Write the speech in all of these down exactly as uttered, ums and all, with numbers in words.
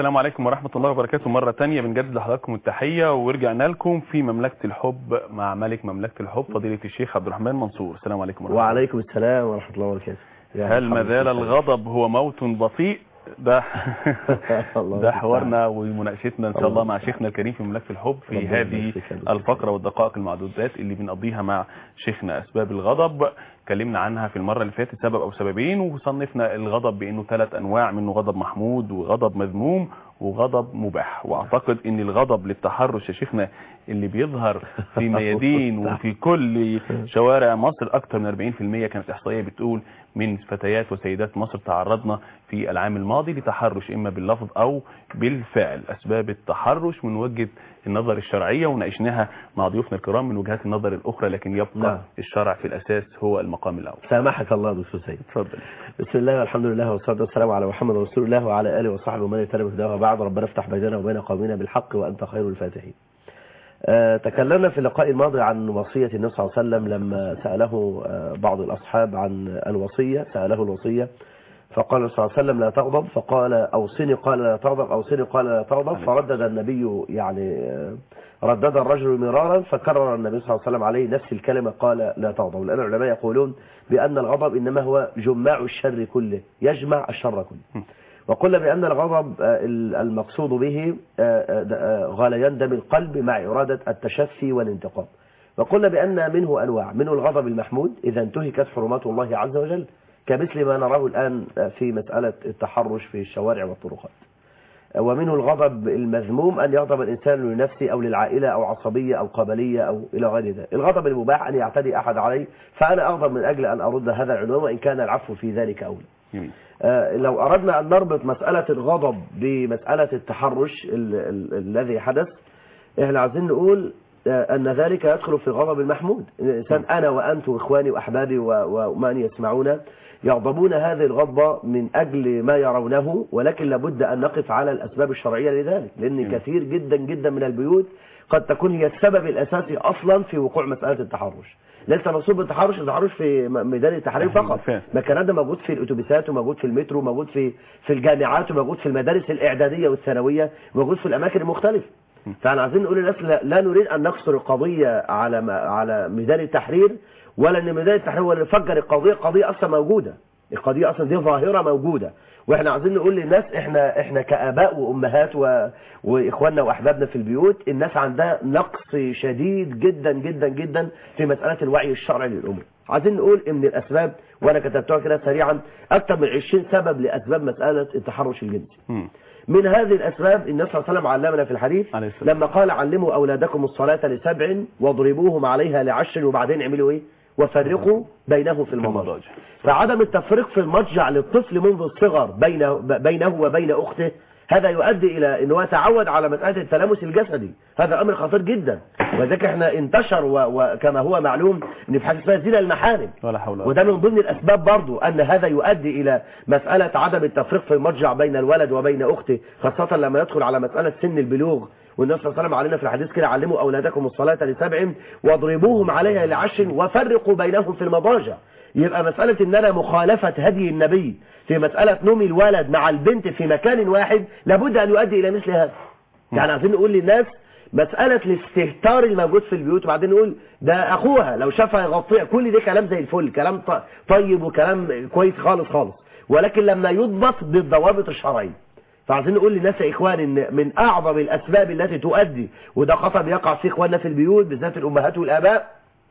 السلام عليكم ورحمة الله وبركاته. مرة تانية بنجدد لحضراتكم التحية ورجعنا لكم في مملكة الحب مع ملك مملكة الحب فضيلة الشيخ عبد الرحمن منصور. السلام عليكم ورحمة الله. وعليكم السلام ورحمة الله وبركاته. هل ما زال الغضب هو موت بطيء؟ ده ده حوارنا ومناقشتنا ان شاء الله مع شيخنا الكريم في مملكة الحب في هذه الفقرة والدقائق المعدودات اللي بنقضيها مع شيخنا. اسباب الغضب اتكلمنا عنها في المرة اللي فاتت، سبب او سببين، وصنفنا الغضب بانه ثلاث انواع منه: غضب محمود وغضب مذموم وغضب مباح. واعتقد ان الغضب للتحرش يا شيخنا اللي بيظهر في ميادين وفي كل شوارع مصر اكثر من أربعين بالمئة، كانت احصائيه بتقول من فتيات وسيدات مصر تعرضنا في العام الماضي لتحرش اما باللفظ او بالفعل. اسباب التحرش من وجهة النظر الشرعية وناقشناها مع ضيوفنا الكرام من وجهات النظر الاخرى، لكن يبقى لا. الشرع في الاساس هو المقام الاول. سامحك الله دكتور سيد. اتفضل. بسم الله والحمد لله والصلاه والسلام على محمد رسول الله وعلى اله وصحبه ومن يتبع هداه. بعد، ربنا افتح بيننا وبين قومنا بالحق وانت خير الفاتحين. أه تكلمنا في اللقاء الماضي عن وصية النبي صلى الله عليه وسلم لما سأله أه بعض الأصحاب عن الوصية، سأله الوصية فقال صلى الله عليه وسلم لا تغضب، فقال أوصني، قال لا تغضب، أوصني، قال لا تغضب، فردد النبي يعني أه ردد الرجل مرارا، فكرر النبي صلى الله عليه وسلم عليه نفس الكلمة قال لا تغضب. لأن العلماء يقولون بأن الغضب إنما هو جماع الشر كله، يجمع الشر كله. وقلنا بأن الغضب المقصود به غليان دم القلب مع إرادة التشفي والانتقام. وقلنا بأن منه أنواع، منه الغضب المحمود إذا انتهكت حرمات الله عز وجل، كمثل ما نراه الآن في مسألة التحرش في الشوارع والطرقات. ومنه الغضب المذموم أن يغضب الإنسان لنفسه أو للعائلة أو عصبية أو قبلية أو إلى غير ذلك. الغضب المباح أن يعتدي أحد عليه، فأنا أغضب من أجل أن أرد هذا العنوان وإن كان العفو في ذلك أولى. آه لو أردنا أن نربط مسألة الغضب بمسألة التحرش الذي حدث، إحنا عايزين نقول آه أن ذلك يدخل في الغضب المحمود. الإنسان أنا وأنت وإخواني وأحبابي ومن يسمعون يغضبون هذه الغضبة من أجل ما يرونه، ولكن لابد أن نقف على الأسباب الشرعية لذلك، لأن كثير جدا جدا من البيوت قد تكون هي السبب الأساسي أصلا في وقوع مسألة التحرش. ليس مقصود بالتحرش التحرش في ميدان التحرير فقط، ما كان ده موجود في الاتوبيسات وموجود في المترو وموجود في في الجامعات وموجود في المدارس الإعدادية والثانوية وموجود في الأماكن المختلفة. فاحنا عايزين نقول للناس لا, لا نريد أن نقصر القضية على على ميدان التحرير، ولا ان ميدان التحرير ولا نفجر القضية. القضية أصلا موجودة، القضية أصلا دي ظاهرة موجودة، واحنا عايزين نقول للناس احنا احنا كآباء وأمهات و... وإخواننا وأحبابنا في البيوت، الناس عندها نقص شديد جدا جدا جدا في مسألة الوعي الشرعي للأمة. عايزين نقول ان الأسباب، وأنا كتبتها كده سريعا، أكثر من عشرين سبب لأسباب مسألة التحرش الجنسي. م. من هذه الأسباب النبي صلى الله عليه وسلم علمنا في الحديث لما قال علموا أولادكم الصلاة لسبع واضربوهم عليها لعشر، وبعدين اعملوا ايه؟ وفرقوا بينه في المضاجع. فعدم التفريق في المضجع للطفل منذ الصغر بينه, بينه وبين أخته، هذا يؤدي إلى أنه يتعود على مسألة التلامس الجسدي. هذا أمر خطير جدا، وذلك احنا انتشر وكما هو معلوم أن في حاجة اسمها زنا المحارم، وده من ضمن الأسباب برضو أن هذا يؤدي إلى مسألة عدم التفريق في المضجع بين الولد وبين أخته، خاصة لما يدخل على مسألة سن البلوغ. والنبي صلى الله عليه وسلم علينا في الحديث كده علموا أولادكم الصلاة لسبع واضربوهم عليها لعشر وفرقوا بينهم في المضاجع. يبقى مسألة ان انا مخالفة هدي النبي في مسألة نوم الولد مع البنت في مكان واحد لابد ان يؤدي الى مثل هذا. يعني عايزين نقول للناس مسألة الاستهتار الموجود في البيوت، وبعدين نقول ده اخوها لو شافها يغطيها، كل ده كلام زي الفل، كلام طيب وكلام كويس خالص خالص، ولكن لما يضبط بالضوابط الشرعية. فعايزين نقول للناس يا إخوان إن من أعظم الأسباب التي تؤدي، وده خطأ بيقع فيه إخواننا في البيوت بالذات الأمهات والآباء،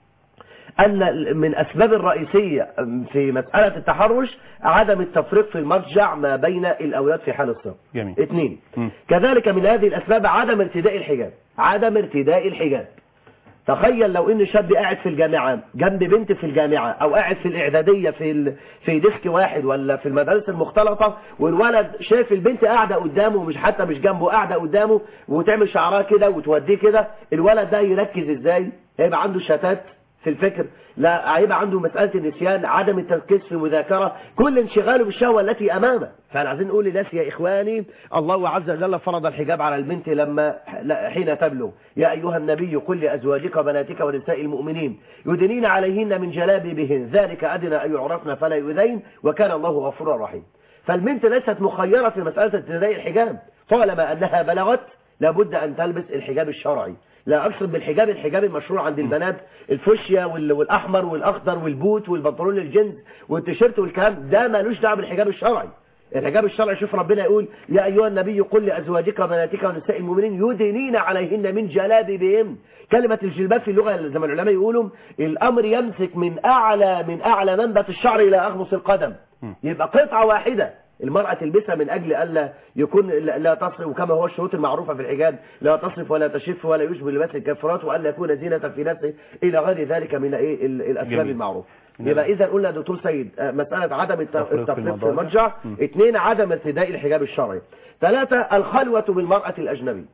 أن من أسباب الرئيسية في مسألة التحرش عدم التفريق في المرجع ما بين الأولاد في حال الصغر. اثنين، كذلك من هذه الأسباب عدم ارتداء الحجاب، عدم ارتداء الحجاب. تخيل لو ان شاب قاعد في الجامعة جنب بنت في الجامعة، او قاعد في الاعدادية في في ديسك واحد، ولا في المدارس المختلطة، والولد شايف البنت قاعدة قدامه، مش حتى مش جنبه، قاعدة قدامه وتعمل شعرها كده وتوديه كده، الولد ده يركز ازاي؟ هيبقى عنده شتات في الفكر، لا هيبقى عنده مسألة النسيان، عدم التركيز في المذاكرة، كل انشغاله بالشهوة التي أمامه. فأنا عايزين نقول للناس يا إخواني، الله عز وجل فرض الحجاب على البنت لما حين تبلغ، يا أيها النبي قل لأزواجك وبناتك ونساء المؤمنين يدنين عليهن من جلابيبهن ذلك أدنى أن يعرفن فلا يؤذين وكان الله غفورا رحيما. فالبنت ليست مخيرة في مسألة ارتداء الحجاب، طالما أنها بلغت لابد أن تلبس الحجاب الشرعي. لا أقصد بالحجاب الحجاب المشروع عند البنات الفوشيا والأحمر والأخضر والبوت والبنطلون الجنس والتيشيرت والكلام ده مالوش دعوه بالحجاب الشرعي. الحجاب الشرعي شوف ربنا يقول يا أيها النبي قل لأزواجك وبناتك ونساء المؤمنين يدنين عليهن من جلابيبهن. كلمة الجلباب في اللغة زي ما العلماء يقولوا الأمر يمسك من أعلى من أعلى منبت الشعر إلى أغمص القدم. يبقى قطعة واحدة المرأة تلبسها من أجل ألا يكون لا تصرف، وكما هو الشروط المعروفة في الحجاب لا تصرف ولا تشف ولا يشبه لباس الكفرات وألا يكون زينة في نفسه إلى غير ذلك من إيه الأسباب المعروفة. يبقى إذا قلنا دكتور سيد مسألة عدم التفريط في المضجع، اثنين عدم ارتداء الحجاب الشرعي، ثلاثة الخلوة بالمرأة الأجنبية.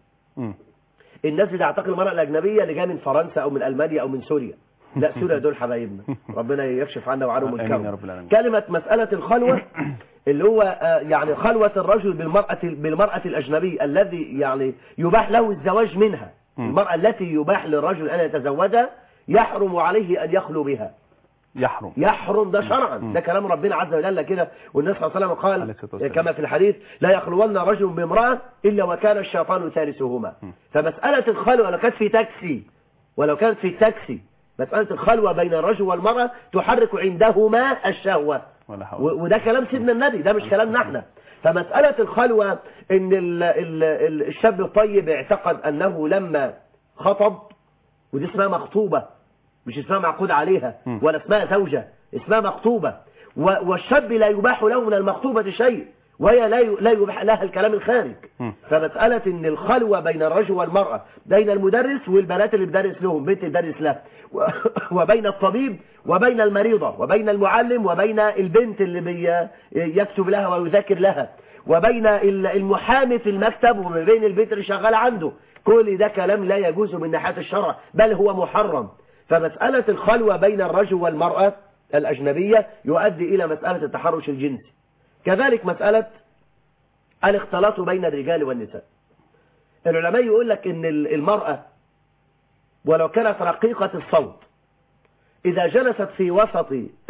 الناس اللي تعتقد المرأة الأجنبية اللي جايه من فرنسا أو من ألمانيا أو من سوريا، لا سوريا دول حبايبنا ربنا يكشف عنا وعنهم الكون. كلمة مسألة الخلوة اللي هو يعني خلوة الرجل بالمرأة بالمرأة الأجنبية الذي يعني يباح له الزواج منها، المرأة التي يباح للرجل أن يتزوجها يحرم عليه أن يخلو بها. يحرم يحرم ده شرعا، ده كلام ربنا عز وجل كده، والنبي صلى الله عليه وسلم قال كما في الحديث لا يخلون رجل بامرأة إلا وكان الشيطان ثالثهما. فمسألة الخلوة لو كانت في تاكسي ولو كانت في تاكسي مسألة الخلوة بين الرجل والمرأة تحرك عندهما الشهوة، وده كلام سيدنا النبي، ده مش كلامنا احنا. فمسألة الخلوة ان ال ال ال الشاب الطيب اعتقد انه لما خطب، ودي اسمها مخطوبة مش اسمها معقود عليها ولا اسمها زوجة، اسمها مخطوبة، والشاب لا يباح له من المخطوبة شيء وهي لا لا يباح لها الكلام الخارج. فمسألة ان الخلوة بين الرجل والمرأة، بين المدرس والبنات اللي بدرس لهم بنت تدرس لها، وبين الطبيب وبين المريضة وبين المعلم وبين البنت اللي يكتب لها ويذاكر لها، وبين المحامي في المكتب وبين البنت اللي شغال عنده، كل ده كلام لا يجوز من ناحية الشرع بل هو محرم. فمسألة الخلوة بين الرجل والمرأة الأجنبية يؤدي إلى مسألة التحرش الجنسي. كذلك مسألة الاختلاط بين الرجال والنساء. العلماء يقول لك ان المرأة ولو كانت رقيقة الصوت إذا جلست في وسط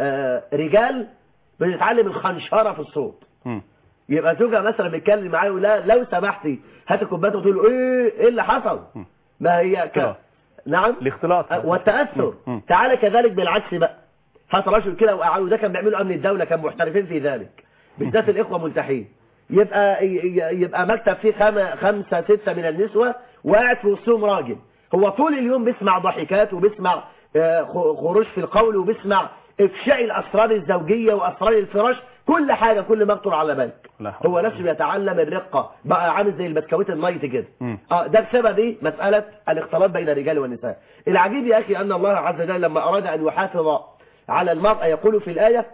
رجال بتتعلم الخنشرة في الصوت. يبقى زوجها مثلا بيتكلم معاه يقول لا لو سمحتي هات الكوبايه وتقول له ايه ايه اللي حصل؟ ما هي ك... نعم الاختلاط والتأثر. تعالى كذلك بالعكس بقى، هات رجل كده وقعدوا، ده كان بيعملوا امن الدولة، كان محترفين في ذلك بالذات الاخوه ملتحين، يبقى يبقى مكتب فيه خمسة ستة من النسوة وقاعد في وسطهم راجل، هو طول اليوم بيسمع ضحكات وبيسمع خروج في القول وبيسمع افشاء الاسرار الزوجية واسرار الفراش، كل حاجة كل ما يخطر على بالك. هو نفسه بيتعلم الرقة، بقى عامل زي البسكويت النايت كده. اه ده بسبب ايه؟ مسألة الاختلاط بين الرجال والنساء. العجيب يا اخي ان الله عز وجل لما اراد ان يحافظ على المرأة يقول في الآية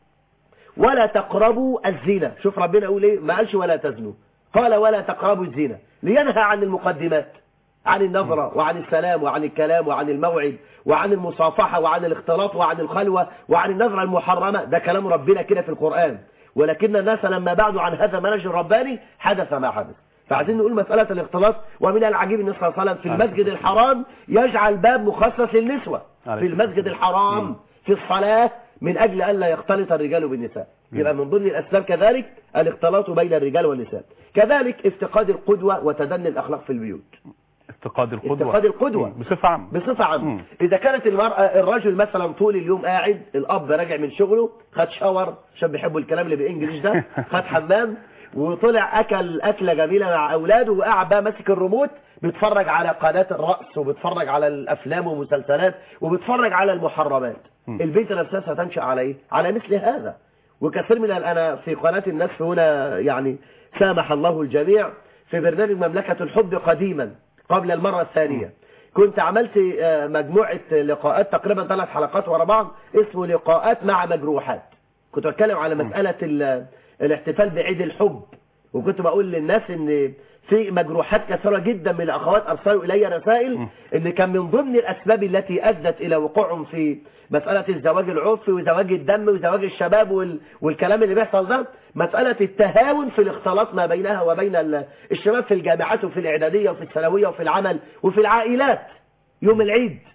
ولا تقربوا الزنا. شوف ربنا يقول ايه؟ ما قالش ولا تزنوا، قال ولا تقربوا الزنا، لينهى عن المقدمات، عن النظرة وعن السلام وعن الكلام وعن الموعد وعن المصافحة وعن الاختلاط وعن الخلوة وعن النظرة المحرمة. ده كلام ربنا كده في القرآن، ولكن الناس لما بعدوا عن هذا المنهج الرباني حدث ما حدث. فعايزين نقول مسألة الاختلاط. ومن العجيب النبي صلى الله عليه وسلم في المسجد الحرام يجعل باب مخصص للنسوة في المسجد الحرام في الصلاة من أجل ألا يختلط الرجال بالنساء. يبقى من ضمن الأسباب كذلك الاختلاط بين الرجال والنساء. كذلك افتقاد القدوة وتدني الأخلاق في البيوت. افتقاد القدوة افتقاد القدوة بصفة عامة بصفة عامة. إذا كانت المرأة الرجل مثلا طول اليوم قاعد، الأب راجع من شغله خد شاور، عشان بيحبوا الكلام اللي بالإنجليش ده، خد حمام وطلع أكل أكلة جميلة مع أولاده وقاعد بقى ماسك الريموت بيتفرج على قناة الرأس وبيتفرج على الأفلام والمسلسلات وبيتفرج على المحرمات. البنت نفسها ستنشأ على إيه؟ على مثل هذا. وكثير من أنا في قناة الناس هنا يعني سامح الله الجميع في برنامج مملكة الحب قديما قبل المرة الثانية كنت عملت مجموعة لقاءات تقريبا ثلاث حلقات ورا بعض اسمه لقاءات مع مجروحات. كنت أتكلم على مسألة الاحتفال بعيد الحب، وكنت بقول للناس ان في مجروحات كثيرة جدا من الأخوات أرسلوا إلي رسائل ان كان من ضمن الأسباب التي أدت إلى وقوعهم في مسألة الزواج العرفي وزواج الدم وزواج الشباب وال... والكلام اللي بيحصل ده مسألة التهاون في الاختلاط ما بينها وبين الشباب في الجامعات وفي الإعدادية وفي الثانوية وفي العمل وفي العائلات. يوم العيد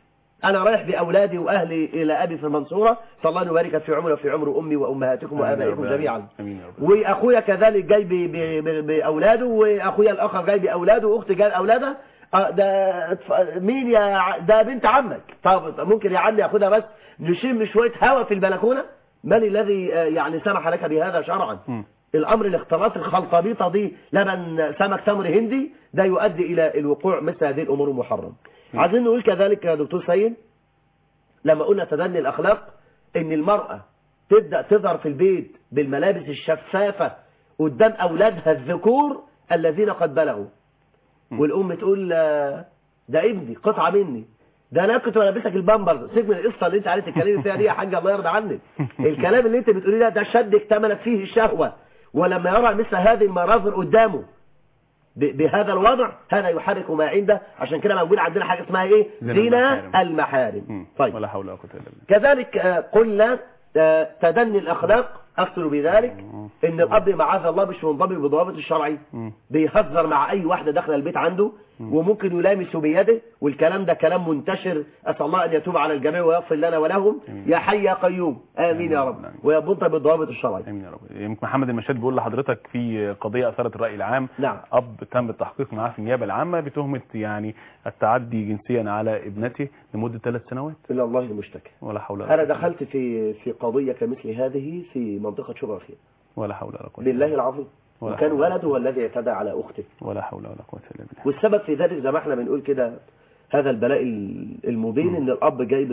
انا رايح باولادي واهلي الى ابي في المنصوره، فالله يبارك في عمري وفي عمر امي وامهاتكم وابائكم جميعا. واخويا كذلك جاي باولاده، واخويا الاخر جاي باولاده، واختي جاي باولادها. ده مين يا ده؟ بنت عمك. طب ممكن يا عمي اخدها بس نشم شويه هواء في البلكونه؟ من الذي يعني سمح لك بهذا شرعا؟ م. الامر الاختلاط الخلطبيطه دي، لبن سمك تمر هندي، ده يؤدي الى الوقوع مثل هذه الامور المحرمه. عايزين نقول كذلك يا دكتور سيد، لما قلنا تدني الاخلاق، ان المراه تبدا تظهر في البيت بالملابس الشفافه قدام اولادها الذكور الذين قد بلغوا، والام تقول ده ابني قطعه مني، ده انا كنت بلبسك البامبرز. سيب من القصه اللي انت عايز تتكلمي فيها دي يا حاجه، الله يرضى عنك. الكلام اللي انت بتقوليه ده ده شد اكتملت فيه الشهوه، ولما يرى مثل هذه المناظر قدامه بهذا الوضع، هذا يحرك ما عنده. عشان كده موجود عندنا حاجه اسمها ايه؟ زنا المحارم. طيب، ولا حول ولا قوه الا بالله. كذلك قلنا تدني الاخلاق، اقصد بذلك ان الاب معاذ الله مش منضبط بالضوابط الشرعي، بيهزر مع اي واحده داخله البيت عنده، وممكن يلامس بيده، والكلام ده كلام منتشر. اسال الله ان يتوب على الجميع ويغفر لنا ولهم يا حي يا قيوم، امين يا رب، ويضبط بالضوابط الشرعيه. امين يا رب. يمكن محمد المشاد بيقول لحضرتك في قضيه اثارت الراي العام. نعم. اب تم التحقيق معاه في النيابه العامه بتهمه يعني التعدي جنسيا على ابنته لمده ثلاث سنوات. الا الله المشتكى. ولا حول ولا قوه. انا دخلت في في قضيه كمثل هذه في منطقه شبرا الخير. ولا حول ولا قوه بالله العظيم. وكان ولده هو الذي اعتدى على اخته. ولا حول ولا قوه الا بالله. والسبب في ذلك زي ما احنا بنقول كده، هذا البلاء المبين، ان الاب جايب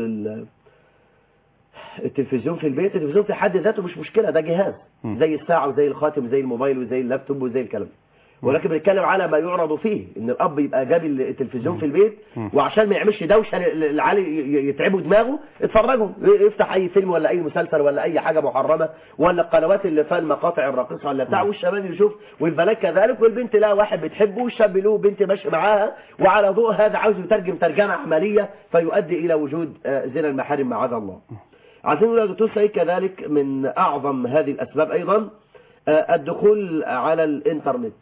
التلفزيون في البيت. التلفزيون في حد ذاته مش مشكله، ده جهاز زي الساعه وزي الخاتم وزي الموبايل وزي اللابتوب وزي الكلام، ولكن بنتكلم على ما يعرض فيه، ان الاب يبقى جاب التلفزيون في البيت، وعشان ما يعملش دوشه العالي يتعبوا دماغه، اتفرجوا، يفتح اي فيلم ولا اي مسلسل ولا اي حاجه محرمه، ولا القنوات اللي فيها المقاطع الراقصه ولا بتاع، والشباب يشوف، والبنات كذلك، والبنت لها واحد بتحبه، والشاب له بنت ماشي معاها، وعلى ضوء هذا عاوز يترجم ترجمه عمليه، فيؤدي الى وجود زنا المحارم معاذ الله. عايزين نقول يا دكتور سعيد كذلك من اعظم هذه الاسباب ايضا الدخول على الانترنت،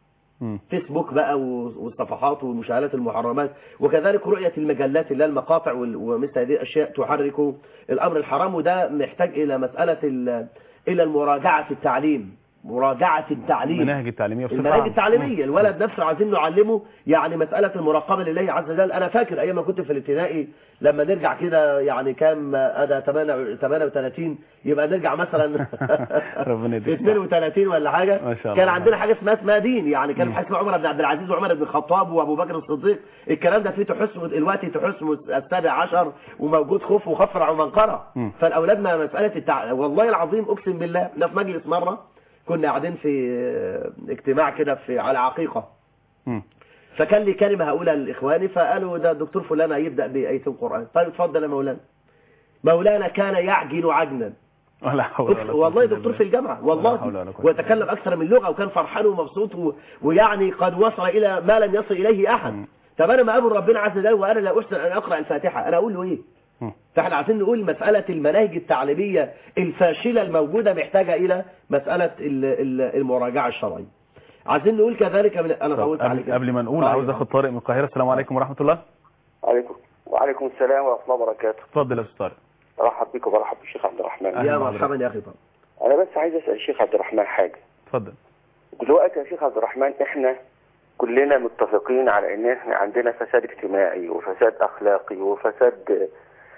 فيسبوك بقى والصفحات والمشاهدات المحرمات، وكذلك رؤية المجلات اللي المقاطع ومثل هذه الأشياء تحرك الأمر الحرام. وده محتاج إلى مسألة إلى المراجعة في التعليم، مراجعة التعليم، المناهج التعليمية المناهج التعليمية. الولد نفسه عايزين نعلمه يعني مسألة المراقبة لله عز وجل. أنا فاكر أيام ما كنت في الابتدائي، لما نرجع كده يعني كام أدا ثمانية وثلاثين، يبقى نرجع مثلا اثنين وثلاثين ولا حاجة، كان عندنا حاجة اسمها اسمها دين، يعني كان حاجة عمر بن عبد العزيز وعمر بن الخطاب وأبو بكر الصديق. الكلام ده فيه تحسن الوقت، تحسن السابع عشر، وموجود خوف وخفرع ومنقرة. فالأولاد ما مسألة التع... والله العظيم أقسم بالله، احنا في مجلس مرة كنا قاعدين في اجتماع كده في على عقيقة، م. فكان لي كلمة هقولها لإخواني، فقالوا ده الدكتور فلان هيبدأ بآية القرآن. طيب اتفضل يا مولانا. مولانا كان يعجن عجنا، ولا حول ولا قوة. والله دكتور في الجامعة والله، ويتكلم أكثر من لغة، وكان فرحان ومبسوط و... ويعني قد وصل إلى ما لم يصل إليه أحد. م. طب أنا ما أقول ربنا عز وجل وأنا لا أحسن أن أقرأ الفاتحة، أنا أقول له إيه؟ فاحنا عايزين نقول مسألة المناهج التعليمية الفاشلة الموجودة محتاجة إلى مسألة المراجعة الشرعية. عايزين نقول كذلك من... أنا طولت عليك. قبل ما نقول عاوز أخذ طارق من القاهرة. السلام عليكم ورحمة الله. عليكم وعليكم السلام ورحمة الله وبركاته. اتفضل يا أستاذ طارق. برحب بك وبرحب بالشيخ عبد الرحمن. يا مرحبا يا أخي طارق. أنا بس عايز أسأل الشيخ عبد الرحمن حاجة. اتفضل. دلوقتي يا شيخ عبد الرحمن، إحنا كلنا متفقين على إن إحنا عندنا فساد اجتماعي وفساد أخلاقي وفساد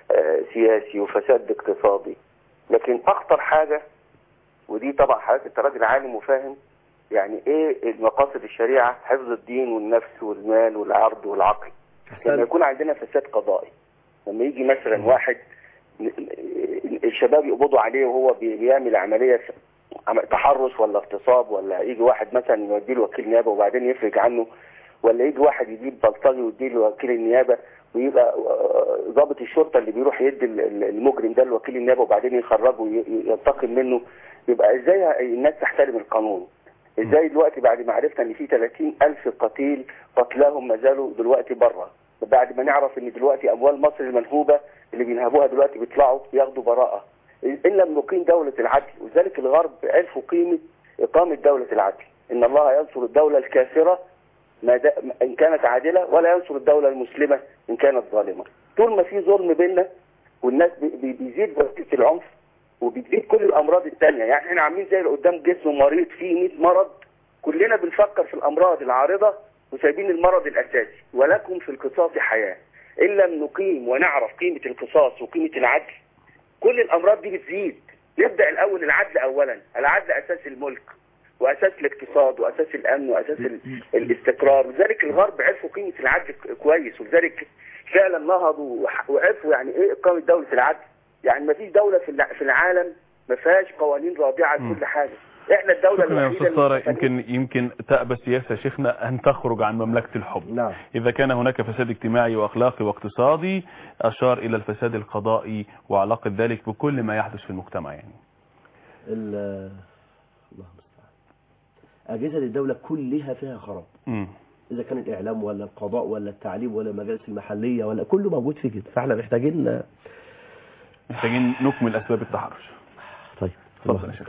سياسي وفساد اقتصادي، لكن اخطر حاجة، ودي طبعا حضرتك انت راجل عالم وفاهم يعني ايه مقاصد الشريعة، حفظ الدين والنفس والمال والعرض والعقل. لما يكون عندنا فساد قضائي، لما يجي مثلا واحد الشباب يقبضوا عليه وهو بيعمل عملية تحرش ولا اغتصاب، ولا يجي واحد مثلا يوديه لوكيل نيابة وبعدين يفرج عنه، ولا يجي واحد يجيب بلطجي ويديه لوكيل النيابة، ويبقى ضابط الشرطة اللي بيروح يدي المجرم ده لوكيل النيابة وبعدين يخرجه وينتقم منه. يبقى ازاي الناس تحترم القانون؟ ازاي دلوقتي بعد ما عرفنا ان في ثلاثين ألف قتيل قتلاهم ما زالوا دلوقتي بره، بعد ما نعرف ان دلوقتي اموال مصر المنهوبة اللي بينهبوها دلوقتي بيطلعوا ياخدوا براءة، ان لم نقيم دولة العدل؟ وذلك الغرب عرفوا قيمة اقامة دولة العدل، ان الله ينصر الدولة الكافرة ما إن كانت عادلة، ولا ينصر الدولة المسلمة إن كانت ظالمة. طول ما في ظلم بيننا والناس بي بيزيد وتيره العنف وبتزيد كل الامراض الثانيه. يعني احنا عاملين زي اللي قدام جسم مريض فيه مية مرض، كلنا بنفكر في الامراض العارضه وسايبين المرض الاساسي. ولكم في القصاص حياه، ان لم نقيم ونعرف قيمه القصاص وقيمه العدل كل الامراض دي بتزيد. نبدا الاول العدل اولا. العدل اساس الملك واساس الاقتصاد واساس الامن واساس الاستقرار، ولذلك الغرب عرفوا قيمه العدل كويس، ولذلك فعلا نهضوا وعرفوا يعني ايه اقامه دوله العدل. يعني ما فيش دوله في العالم ما فيهاش قوانين رادعه لكل حاجه. احنا الدوله الوحيده يا أستاذ يمكن يمكن تأبى السياسه شيخنا ان تخرج عن مملكه الحب. نعم. اذا كان هناك فساد اجتماعي واخلاقي واقتصادي اشار الى الفساد القضائي وعلاقه ذلك بكل ما يحدث في المجتمع. يعني الله المستعان، اجهزه الدوله كلها فيها خراب. م. اذا كان الاعلام ولا القضاء ولا التعليم ولا المجالس المحليه ولا كله موجود في كده. فاحنا محتاجين محتاجين نكمل اسباب التحرش. طيب اتفضل يا شيخ.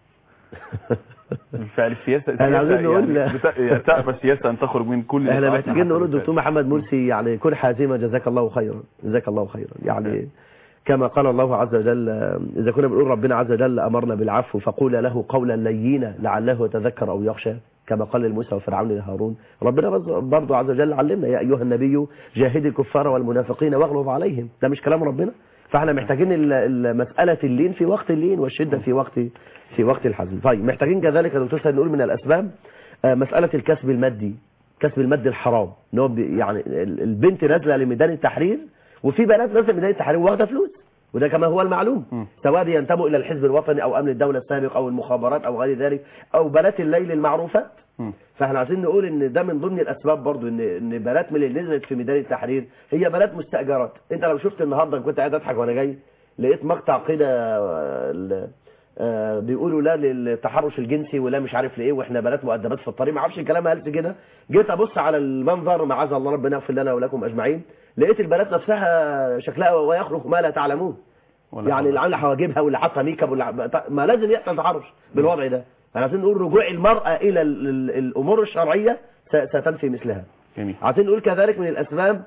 بالفعل السياسه احنا عايزين نقول يعني تأبى السياسه ان تخرج من كل احنا محتاجين نقول الدكتور محمد مرسي يعني كن حازما جزاك الله خيرا جزاك الله خيرا. يعني كما قال الله عز وجل اذا كنا بنقول ربنا عز وجل امرنا بالعفو فقول له قولا لينا لعله يتذكر او يخشى كما قال لموسى وفرعون لهارون. ربنا برضه عز وجل علمنا يا ايها النبي جاهد الكفار والمنافقين واغلظ عليهم. ده مش كلام ربنا؟ فاحنا محتاجين مساله اللين في وقت اللين والشده في وقت في وقت الحزم. طيب محتاجين كذلك يا دكتور سيد نقول من الاسباب مساله الكسب المادي، كسب المادي الحرام. ان هو يعني البنت نازله لميدان التحرير وفي بنات نازله لميدان التحرير واخده فلوس، وده كما هو المعلوم م. سواء ينتموا الى الحزب الوطني او امن الدوله السابق او المخابرات او غير ذلك او بنات الليل المعروفات. م. فاحنا عايزين نقول ان ده من ضمن الاسباب برضو ان ان بنات من اللي نزلت في ميدان التحرير هي بنات مستاجرات. انت لو شفت النهارده كنت قاعد اضحك وانا جاي لقيت مقطع كده آه بيقولوا لا للتحرش الجنسي ولا مش عارف لايه واحنا بنات مؤدبات في الطريق، ما اعرفش الكلام قالت كده. جيت ابص على المنظر معاذ الله ربنا يغفر لنا ولكم اجمعين، لقيت البنات نفسها شكلها ويخرج ما لا تعلمون. يعني اللي عامله حواجبها واللي حاطه ميك اب ما لازم يحصل تحرش بالوضع ده. عايزين نقول رجوع المراه الى الامور الشرعيه ستنفي مثلها. جميل. عايزين نقول كذلك من الاسباب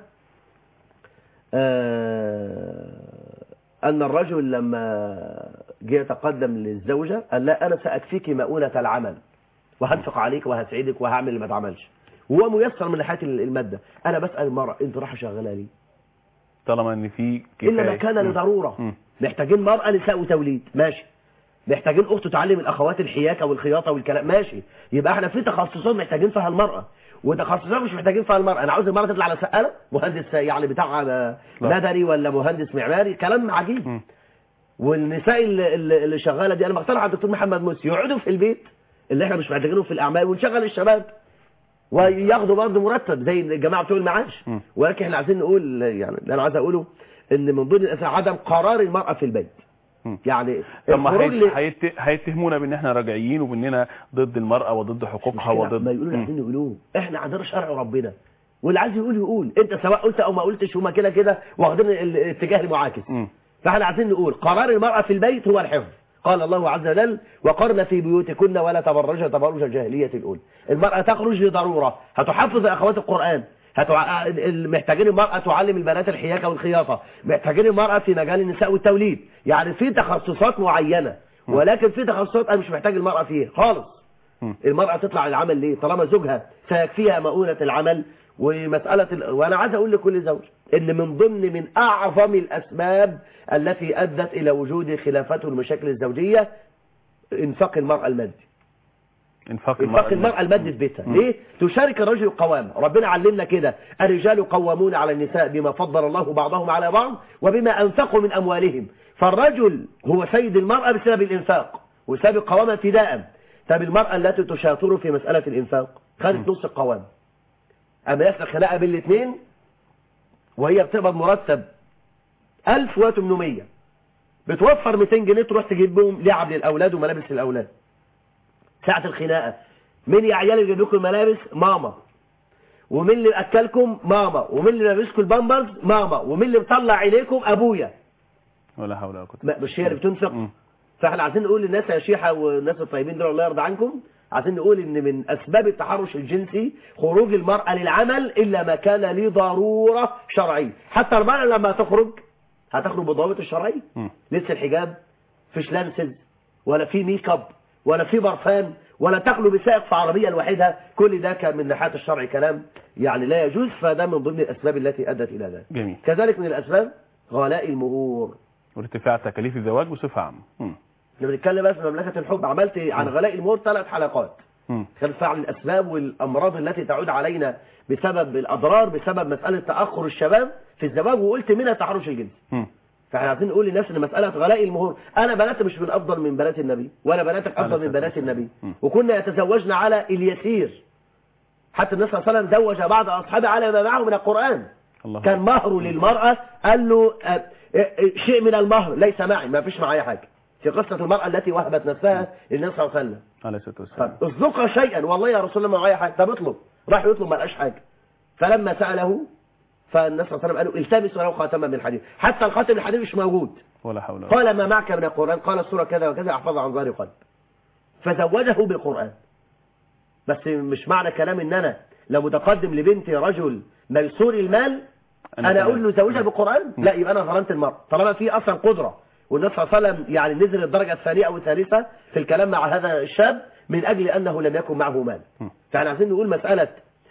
آه أن الرجل لما جاء يتقدم للزوجة قال لا أنا سأكفيك مؤونة العمل وهنفق عليك وهسعدك وهعمل اللي ما تعملش، وهو ميسر من ناحية المادة. أنا بسأل المرأة أنت رايحة شغالة ليه؟ طالما أن في كفاية إلا ما كان لضرورة. محتاجين مرأة نساء وتوليد ماشي، محتاجين أخت تعلم الأخوات الحياكة والخياطة والكلام ماشي، يبقى احنا في تخصصات محتاجين فيها المرأة وتخصصات مش محتاجين فيها المرأة. أنا عاوز المرأة تطلع على سقالة مهندس يعني بتاع مدني ولا مهندس معماري، كلام عجيب. م. والنساء اللي, اللي شغالة دي أنا بقترح على الدكتور محمد مرسي يقعدوا في البيت اللي احنا مش محتاجينهم في الأعمال ونشغل الشباب وياخدوا برضه مرتب زي الجماعة بتوع المعاش. م. ولكن احنا عايزين نقول يعني اللي أنا عايز أقوله إن من ضمن عدم قرار المرأة في البيت. يعني طب ما هيتهمونا بان احنا راجعيين وباننا ضد المرأة وضد حقوقها وضد ما يقولوا عايزين يقولوه. احنا عندنا شرع ربنا واللي عايز يقول يقول، انت سواء قلت او ما قلتش هما كده كده واخدين الاتجاه المعاكس. فاحنا عايزين نقول قرار المرأة في البيت هو الحفظ. قال الله عز وجل وقرن في بيوتكن ولا تبرجن تبرج الجاهلية الأولى. المرأة تخرج لضرورة هتحفظ اخوات القرآن، هتع... محتاجين المرأة تعلم البنات الحياكة والخياطة، محتاجين المرأة في مجال النساء والتوليد. يعني في تخصصات معينة، ولكن في تخصصات أنا مش محتاج المرأة فيها خالص. المرأة تطلع العمل ليه؟ طالما زوجها سيكفيها مؤونة العمل ومسألة ال... وأنا عايز أقول لكل زوج إن من ضمن من أعظم الأسباب التي أدت إلى وجود خلافات والمشاكل الزوجية إنفاق المرأة المادي. انفاق المرأة, المرأة المادي في بيتها. ليه؟ تشارك الرجل القوامة. ربنا علمنا كده الرجال قوامون على النساء بما فضل الله بعضهم على بعض وبما أنفقوا من أموالهم. فالرجل هو سيد المرأة بسبب الإنفاق وسبب القوامة ابتداء. طب المرأة التي تشاطر في مسألة الإنفاق خدت نص القوامة، أما يحصل خناقة بين الاثنين وهي بتقبض مرتب ألف وثمانمية بتوفر مئتين جنيه تروح تجيب بهم لعب للأولاد وملابس للأولاد. ساعة الخناقة مين يا عيال اللي يجيب لكم الملابس؟ ماما. ومين اللي أكلكم؟ ماما. ومين اللي لابسكم البامبرز؟ ماما. ومين اللي مطلع عينيكم؟ أبويا. ولا حول ولا قوة. مش هي اللي بتنفق. فاحنا عايزين نقول للناس يا شيحة والناس الطيبين دول الله يرضى عنكم عايزين نقول ان من اسباب التحرش الجنسي خروج المرأة للعمل الا ما كان لضرورة شرعية. حتى المرأة لما تخرج هتخرج بالضوابط الشرعية، لسه الحجاب فيش لانسز ولا في ميك اب ولا في برفان ولا تخلو بسائق في عربية لوحدها، كل ده كان من ناحية الشرع كلام يعني لا يجوز، فده من ضمن الاسباب التي ادت الى ذلك. جميل. كذلك من الاسباب غلاء المهور وارتفاع تكاليف الزواج بصفة عامة. لما بنتكلم بس في مملكة الحب عملت عن غلاء المهور ثلاث حلقات، كان فعل الأسباب والأمراض التي تعود علينا بسبب الأضرار بسبب مسألة تأخر الشباب في الزواج، وقلت منها تحرش الجنس. فاحنا عايزين نقول للناس ان مسألة غلاء المهور، أنا بنات مش من أفضل من بنات النبي ولا بناتك أفضل من بنات النبي، وكنا يتزوجنا على اليسير، حتى النبي صلى الله عليه وسلم زوج بعض أصحابه على ما معه من القرآن. الله. كان مهر للمرأة قال له شيء من المهر ليس معي، ما فيش معي حاجة، في قصة المرأة التي وهبت نفسها للنبي صلى الله عليه وسلم عليه الصلاة والسلام. اصدقها شيئا، والله يا رسول الله ما معايا حاجة. طب اطلب، راح يطلب ما لقاش حاجة، فلما سأله فالنبي صلى الله عليه وسلم قال له التمس له خاتما من الحديد، حتى الخاتم من الحديد مش موجود. ولا حول ولا قال ما معك من القرآن؟ قال السورة كذا وكذا احفظها عن ظهر قلب، فزوجه بالقرآن. بس مش معنى كلام ان انا لو متقدم لبنتي رجل ميسور المال انا, أنا اقول له زوجها بالقرآن؟ لا، يبقى انا ظلمت المرأة طالما في اصلا قدرة. والنبي صلى الله عليه وسلم يعني نزل الدرجة الثانية أو الثالثة في الكلام مع هذا الشاب من أجل أنه لم يكن معه مال. فاحنا عايزين نقول مسألة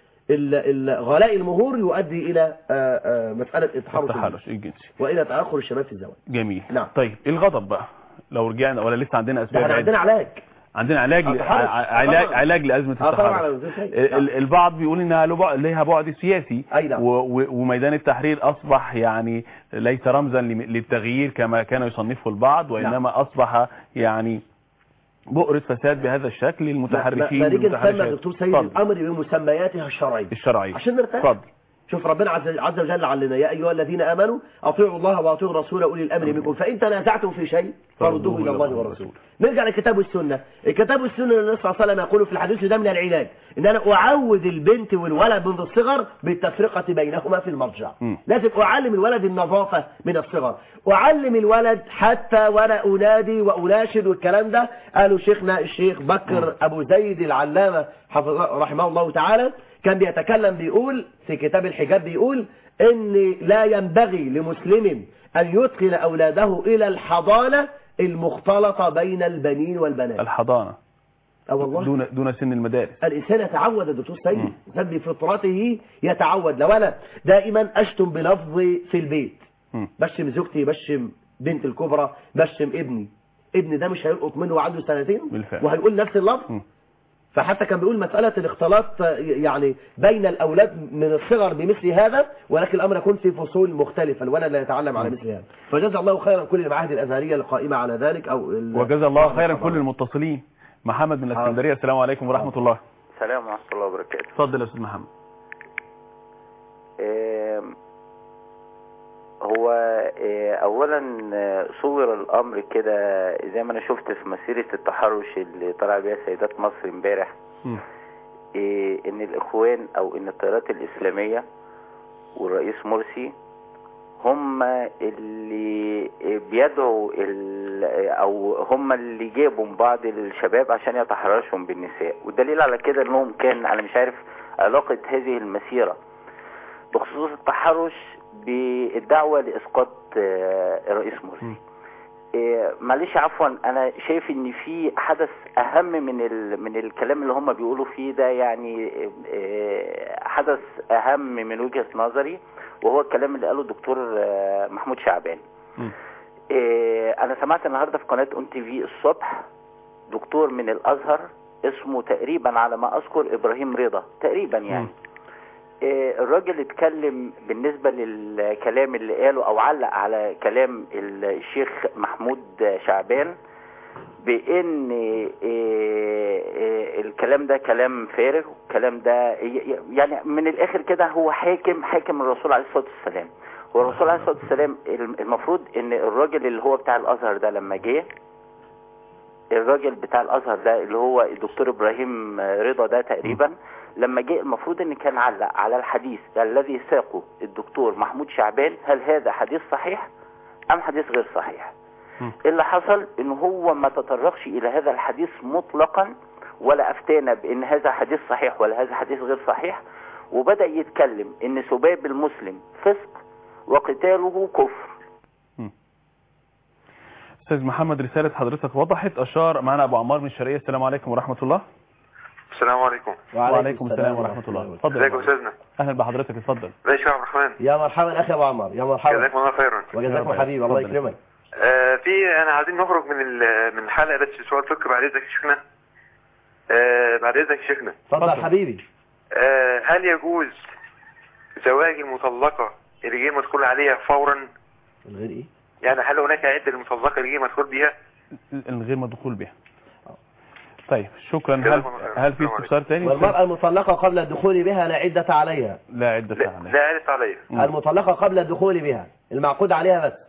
غلاء المهور يؤدي إلى مسألة التحرش الجنسي وإلى تأخر الشباب في الزواج. جميل. نعم. طيب الغضب بقى لو رجعنا ولا لسه عندنا أسباب؟ احنا عندنا علاج عندنا علاج علاج علاج لأزمة التحرش. البعض بيقول انها لها بعد سياسي، وميدان التحرير اصبح يعني ليس رمزا للتغيير كما كان يصنفه البعض، وانما اصبح يعني بؤرة فساد بهذا الشكل للمتحرشين. ما نيجي نسمى دكتور سيد الامر بمسمياتها الشرعيه الشرعيه عشان نرتاح. اتفضل. شوف ربنا عز وجل علنا يا ايها الذين امنوا اطيعوا الله واطيعوا الرسول اولي الامر منكم فان تنازعتم في شيء فردوه الى الله والرسول. نرجع للكتاب والسنه. الكتاب والسنه النبي صلى الله عليه وسلم يقول في الحديث ده من العلاج ان انا اعود البنت والولد منذ الصغر بالتفرقه بينهما في المضجع. لازم اعلم الولد النظافه من الصغر، اعلم الولد حتى وانا انادي واناشد والكلام ده. قالوا شيخنا الشيخ بكر ابو زيد العلامه حفظه رحمه الله تعالى كان بيتكلم بيقول في كتاب الحجاب بيقول ان لا ينبغي لمسلم ان يدخل اولاده الى الحضانة المختلطة بين البنين والبنات. الحضانة اه والله دون دون سن المدارس. الانسان يتعود يا دكتور سيد، الانسان بفطرته يتعود. لو انا دائما اشتم بلفظي في البيت، م. بشم زوجتي، بشم بنت الكبرى، بشم ابني، ابني ده مش هيلقط منه وعنده سنتين بالفعل وهيقول نفس اللفظ. م. فحتى كان بيقول مسألة الاختلاط يعني بين الأولاد من الصغر بمثل هذا، ولكن الأمر يكون في فصول مختلفة، الولد لا يتعلم على مثل هذا. فجزا الله خيرا كل المعاهد الأزهرية القائمة على ذلك. أو وجزا الله خيرا كل المتصلين. محمد من الاسكندرية، السلام عليكم ورحمة الله. السلام ورحمة الله وبركاته. اتفضل يا أستاذ محمد. إيه هو إيه أولا صور الأمر كده زي ما أنا شفت في مسيرة التحرش اللي طلع بيها سيدات مصر امبارح، إيه إن الإخوان أو إن التيارات الإسلامية والرئيس مرسي هم اللي بيدعوا أو هم اللي جابوا بعض الشباب عشان يتحرشهم بالنساء. والدليل على كده إنهم كان أنا مش عارف علاقة هذه المسيرة بخصوص التحرش بالدعوة لإسقاط الرئيس مرسي. معلش عفوا، أنا شايف إن في حدث أهم من ال... من الكلام اللي هم بيقولوا فيه ده، يعني حدث أهم من وجهة نظري، وهو الكلام اللي قاله الدكتور محمود شعبان. م. أنا سمعت النهاردة في قناة أون تي في الصبح دكتور من الأزهر اسمه تقريبا على ما أذكر إبراهيم رضا تقريبا يعني. م. الراجل اتكلم بالنسبة للكلام اللي قاله او علق على كلام الشيخ محمود شعبان بان الكلام ده كلام فارغ، الكلام ده يعني من الاخر كده هو حاكم حاكم الرسول عليه الصلاة والسلام. هو الرسول عليه الصلاة والسلام المفروض ان الراجل اللي هو بتاع الازهر ده لما جه، الراجل بتاع الازهر ده اللي هو الدكتور ابراهيم رضا ده تقريبا لما جاء المفروض ان كان علق على الحديث الذي ساقه الدكتور محمود شعبان، هل هذا حديث صحيح ام حديث غير صحيح. م. اللي حصل ان هو ما تطرقش الى هذا الحديث مطلقا، ولا افتانا بان هذا حديث صحيح ولا هذا حديث غير صحيح، وبدأ يتكلم ان سباب المسلم فسق وقتاله كفر. استاذ محمد رسالة حضرتك وضحت. اشار معنا ابو عمار من الشرقية. السلام عليكم ورحمة الله. السلام عليكم. وعليكم السلام ورحمة الله. اتفضل. ازيك يا استاذنا؟ اهلا بحضرتك، اتفضل. ازيك يا عبد الرحمن؟ يا مرحبا اخي ابو عمار، يا مرحبا. جزاكم الله خيرا. وجزاكم حبيبي، الله يكرمك. آه في انا عايزين نخرج من من الحلقه بس سؤال فكر بعد اذنك يا شيخنا. آه بعد اذنك يا شيخنا. اتفضل حبيبي. آه هل يجوز زواج المطلقه اللي جه مدخول عليها فورا؟ الغير ايه؟ يعني هل هناك عده المطلقه اللي جه مدخول بيها؟ الغير مدخول بها. طيب شكرا. هل هل في استفسار ثاني؟ والمرأة المطلقة قبل الدخول بها لا عدة عليها. لا عدة عليها. لا عدة عليها. المطلقة قبل الدخول بها المعقود عليها بس.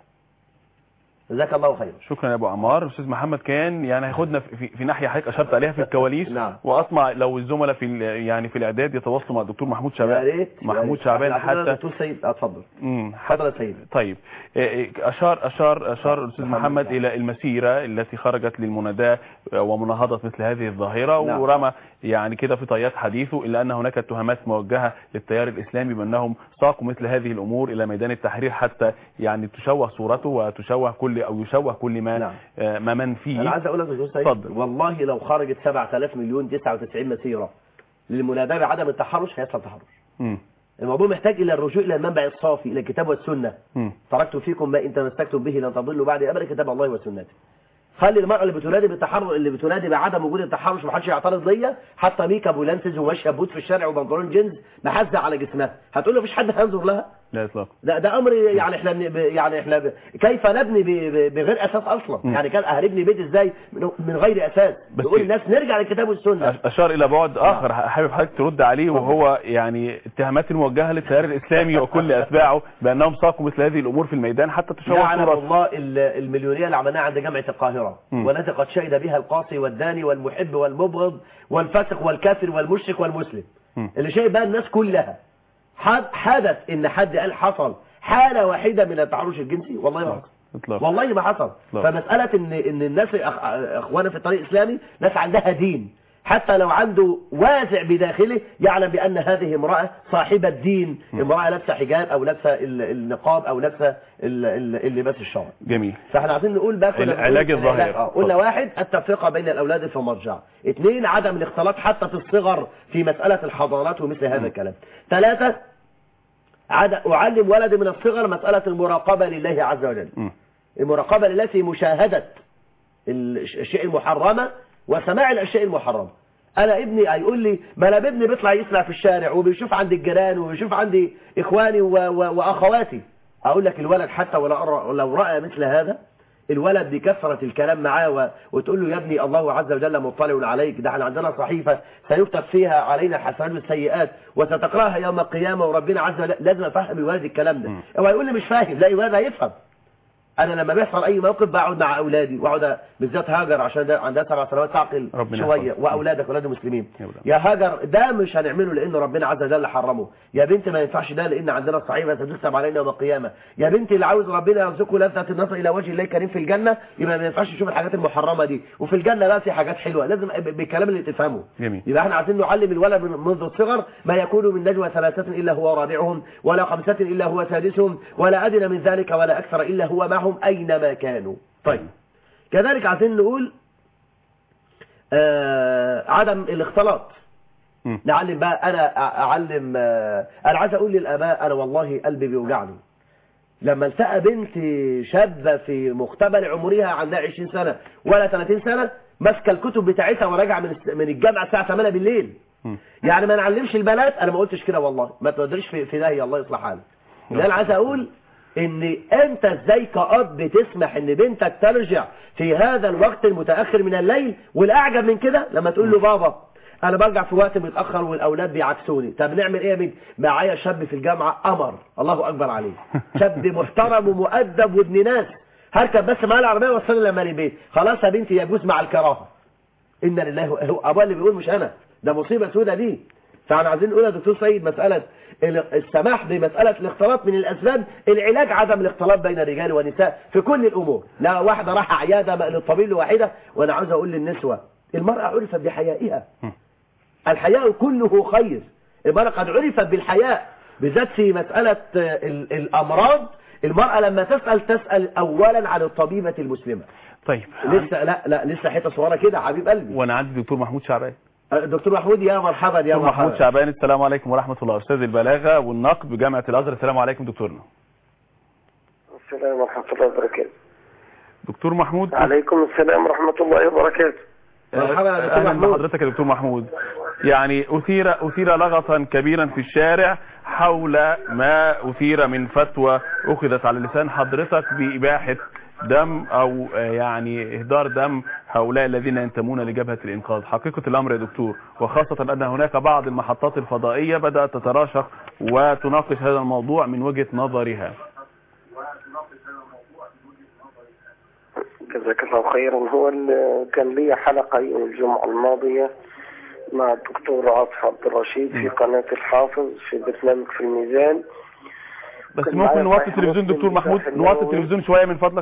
جزاك الله خير. شكرا يا ابو عمار. استاذ محمد كان يعني هياخدنا في, في ناحيه حضرتك اشرت عليها في الكواليس. نعم. واطمع لو الزملاء في يعني في الاعداد يتواصلوا مع الدكتور محمود شعبان. يا ريت. محمود شعبان حتى الدكتور سيد اتفضل. امم اتفضل يا سيد. طيب اشار اشار اشار الاستاذ محمد نعم. الى المسيره التي خرجت للمناداه ومناهضه مثل هذه الظاهره. نعم. ورمى يعني كده في طيات حديثه الا ان هناك اتهامات موجهه للتيار الاسلامي بانهم ساقوا مثل هذه الامور الى ميدان التحرير حتى يعني تشوه صورته وتشوه كل او يشوه كل ما نعم. ما من فيه. انا عايز اقول لك يا استاذ سيد والله لو خرجت سبعة آلاف مليون تسعة وتسعين مسيره للمناداه بعدم التحرش هيحصل تحرش. م. الموضوع محتاج الى الرجوع الى المنبع الصافي الى الكتاب والسنه. تركت فيكم ما ان تمسكتم به لن تضلوا بعد ابدا كتاب الله وسنته. خلي المرأة اللي بتنادي بالتحرش اللي بتنادي بعدم وجود التحرش ما حدش يعترض ليا، حتى ميك ابو لانسز وماشيه بوت في الشارع وبنطلون جينز محزه على جسمها، هتقول له مفيش حد هينظر لها؟ لا اطلاقا. ده ده امر يعني احنا يعني احنا ب... كيف نبني ب... بغير اساس اصلا؟ م. يعني كان هنبني بيت ازاي من غير اساس؟ بيقول الناس نرجع للكتاب والسنه. اشار الى بعد اخر حابب حضرتك ترد عليه وهو يعني اتهامات الموجهه للتيار الاسلامي وكل اتباعه بانهم ساقوا مثل هذه الامور في الميدان حتى تشوه صورته. يعلم الله المليونيه اللي عملناها عند جامعه القاهره والتي قد شهد بها القاصي والداني والمحب والمبغض والفاسق والكافر والمشرك والمسلم. م. اللي شايف بقى الناس كلها حدث ان حد قال حصل حالة واحدة من التحرش الجنسي والله ما حصل. والله ما حصل. فمسألة ان ان الناس اخوانا في الطريق الاسلامي ناس عندها دين، حتى لو عنده وازع بداخله يعلم بان هذه امرأة صاحبة دين، امرأة لابسة حجاب او لابسه النقاب او لابسه اللباس الشرعي. جميل. فاحنا عايزين نقول بقى علاج الظاهر. قلنا واحد التفرقة بين الاولاد في المرجع، اثنين عدم الاختلاط حتى في الصغر في مسألة الحضانات ومثل هذا الكلام، ثلاثة أعلم ولدي من الصغر مسألة المراقبة لله عز وجل. م. المراقبة لله في مشاهدة الأشياء المحرمة وسماع الأشياء المحرمة. أنا ابني هيقول لي ما أنا ابني بيطلع يسمع في الشارع وبيشوف عند الجيران وبيشوف عندي إخواني و و وأخواتي. أقول لك الولد حتى ولو رأى مثل هذا الولد بكثرة الكلام معاه وتقول له يا ابني الله عز وجل مطلع عليك، ده احنا عندنا صحيفة سيكتب فيها علينا الحسنات والسيئات وستقراها يوم القيامة وربنا عز وجل. لازم افهم الولد الكلام ده. هو يقول لي مش فاهم، لا الولد هيفهم. انا لما بيحصل اي موقف بقعد مع اولادي واقعد بالذات هاجر عشان ده عندها سبع سنوات تعقل شويه واولادك اولاد المسلمين. يا هاجر ده مش هنعمله لان ربنا عز وجل حرمه، يا بنت ما ينفعش ده لان عندنا الصحيفه ستكتب علينا يوم القيامه، يا بنتي اللي عاوز ربنا يرزقه لذة النظر الى وجه الله الكريم في الجنه يبقى ما ينفعش يشوف الحاجات المحرمه دي، وفي الجنه لا في حاجات حلوه لازم بالكلام اللي تفهمه. جميل. يبقى احنا عايزين نعلم الولد منذ الصغر ما يكون من نجوى ثلاثه الا هو رابعهم ولا خمسه الا هو سادسهم ولا ادنى من ذلك ولا اكثر الا هو معهم اينما كان. طيب كذلك عايزين نقول آه عدم الاختلاط. م. نعلم بقى انا اعلم آه انا عايز اقول للاباء انا والله قلبي بيوجعني لما التقى بنت شابه في مقتبل عمرها عندها عشرين سنه ولا ثلاثين سنه ماسكه الكتب بتاعتها وراجعه من من الجامعه الساعه ثمانية بالليل. م. يعني ما نعلمش البنات، انا ما قلتش كده والله ما تقدرش في, في داهيه الله يصلح حالك. اللي انا عايز اقول ان انت ازاي كأب تسمح ان بنتك ترجع في هذا الوقت المتأخر من الليل، والاعجب من كده لما تقول له بابا انا برجع في وقت متأخر والاولاد بيعكسوني، طب نعمل ايه يا بنت؟ معايا شاب في الجامعة قمر الله اكبر عليه، شاب محترم ومؤدب وابن ناس، هركب بس معاه العربية وصلني لما البيت، خلاص يا بنتي يجوز مع الكراهه. ان لله هو ابوها اللي بيقول مش انا، ده مصيبة سودة دي. فاحنا عايزين نقول يا دكتور سيد مسألة السماح بمسألة الاختلاط من الأسباب العلاج عدم الاختلاط بين الرجال والنساء في كل الأمور. لا واحدة راح عيادة للطبيب لواحدة، وأنا عاوز أقول للنسوة المرأة عرفت بحيائها. الحياء كله خير. المرأة قد عرفت بالحياء بالذات في مسألة الأمراض. المرأة لما تسأل تسأل أولا عن الطبيبة المسلمة. طيب لسه لا لا لسه حته صغيره كده حبيب قلبي. وانا عندي دكتور محمود شعبان. دكتور محمود يا مرحبا يا دكتور مرحبا. محمود شعبان السلام عليكم ورحمه الله. استاذ البلاغه والنقد بجامعه الازهر. السلام عليكم دكتورنا. السلام ورحمه الله وبركاته. دكتور محمود. عليكم السلام ورحمه الله وبركاته. مرحبا يا دكتور محمود. حضرتك يا دكتور محمود. يعني اثير اثير لغطا كبيرا في الشارع حول ما اثير من فتوى اخذت على لسان حضرتك باباحه دم او يعني اهدار دم هؤلاء الذين ينتمون لجبهة الانقاذ. حقيقة الامر يا دكتور، وخاصة ان هناك بعض المحطات الفضائية بدأت تتراشق وتناقش هذا الموضوع من وجهة نظرها. جزاك الله خيرا. هو كان لي حلقة يوم الجمعة الماضية مع الدكتور عاطف عبد الرشيد في قناة الحافظ في برنامج في الميزان. بس ممكن نوطي التلفزيون دكتور محمود، نوطي التلفزيون شوية من فضلك.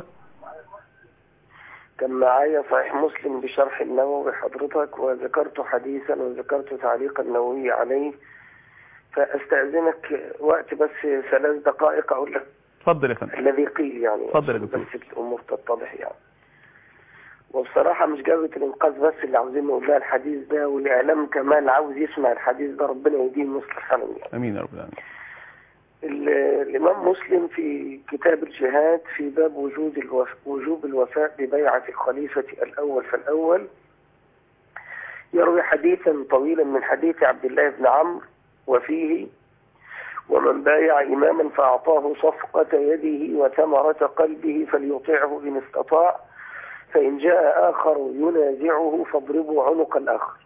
كان معايا صحيح مسلم بشرح النووي حضرتك، وذكرت حديثا وذكرت تعليق النووي عليه، فاستأذنك وقت بس ثلاث دقائق اقول لك اتفضل يا فندم الذي قيل يعني. اتفضل يا دكتور. بس الامور تتضح يعني. وبصراحة مش جابت الانقاذ بس اللي عاوزين نقول لها الحديث ده، والاعلام كمان عاوز يسمع الحديث ده، ربنا يديه مصلح حالهم يعني. امين يا رب العالمين. الإمام مسلم في كتاب الجهاد في باب وجود الوف... وجوب الوفاء ببيعة الخليفة الأول فالأول يروي حديثا طويلا من حديث عبد الله بن عمرو وفيه: ومن بايع إماما فأعطاه صفقة يده وثمرة قلبه فليطيعه إن استطاع، فإن جاء آخر ينازعه فاضربوا عنق الآخر.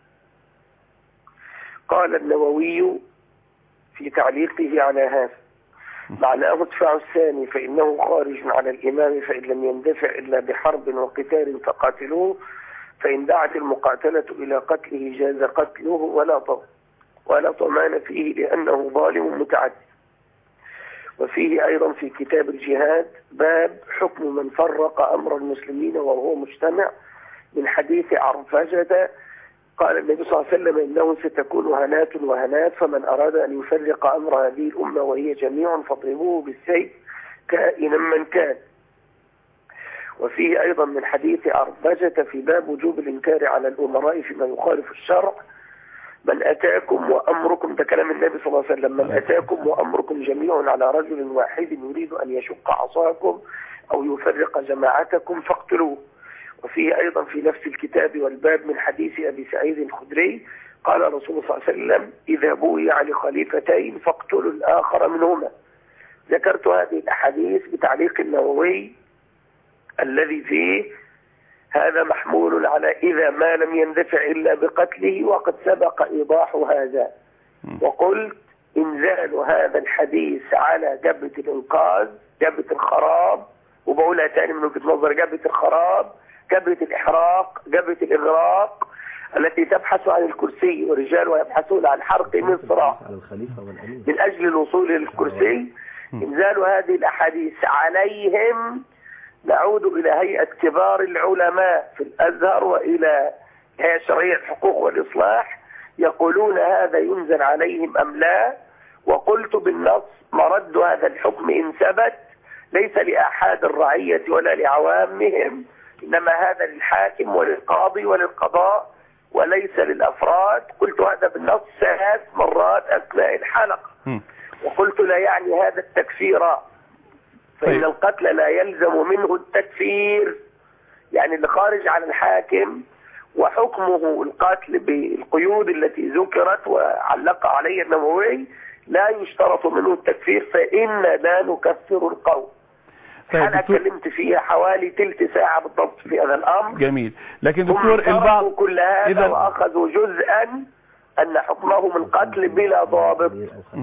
قال النووي في تعليقه على هذا: معناه ادفعوا الثاني فإنه خارج على الإمام، فإن لم يندفع إلا بحرب وقتال فقاتلوه، فإن دعت المقاتلة إلى قتله جاز قتله ولا طم ولا طمان فيه لأنه ظالم متعدي. وفيه أيضا في كتاب الجهاد باب حكم من فرق أمر المسلمين وهو مجتمع من حديث عرفجة قال النبي صلى الله عليه وسلم: إنه ستكون هنات وهنات، فمن أراد أن يفرق أمر هذه الأمة وهي جميع فاضربوه بالسيف كائنا من كان. وفيه أيضا من حديث عرفجة في باب وجوب الإنكار على الأمراء فيما يخالف الشرع: من أتاكم وأمركم، ده كلام النبي صلى الله عليه وسلم، من أتاكم وأمركم جميع على رجل واحد يريد أن يشق عصاكم أو يفرق جماعتكم فاقتلوه. وفيه أيضا في نفس الكتاب والباب من حديث أبي سعيد الخدري قال رسول الله صلى الله عليه وسلم: إذا بويع لخليفتين فاقتلوا الآخر منهما. ذكرت هذه الأحاديث بتعليق النووي الذي فيه هذا محمول على إذا ما لم يندفع إلا بقتله، وقد سبق إيضاح هذا. وقلت إنزال هذا الحديث على جبهة الإنقاذ، جبهة الخراب، وبقولها تاني من وجهة نظر جبهة الخراب، جبهة الإحراق، جبهة الإغراق التي تبحث عن الكرسي، ورجال يبحثون عن حرق من صراع من أجل الوصول للكرسي. إنزال هذه الأحاديث عليهم نعود إلى هيئة كبار العلماء في الأزهر وإلى هيئة شرعية الحقوق والإصلاح يقولون هذا ينزل عليهم أم لا. وقلت بالنص: مرد هذا الحكم إن ثبت ليس لأحد الرعية ولا لعوامهم، إنما هذا للحاكم وللقاضي وللقضاء وليس للأفراد. قلت هذا بالنص ثلاث مرات أثناء الحلقة. وقلت لا يعني هذا التكفير، فإن القتل لا يلزم منه التكفير، يعني اللي خارج عن الحاكم وحكمه القتل بالقيود التي ذكرت وعلق عليها النووي لا يشترط منه التكفير، فإن لا نكفر القوم. أنا اتكلمت فيها حوالي تلت ساعة بالضبط في هذا الأمر. جميل. لكن دكتور البعض كل هذا إذا... وأخذوا جزءا أن حكمهم القتل بلا ضابط.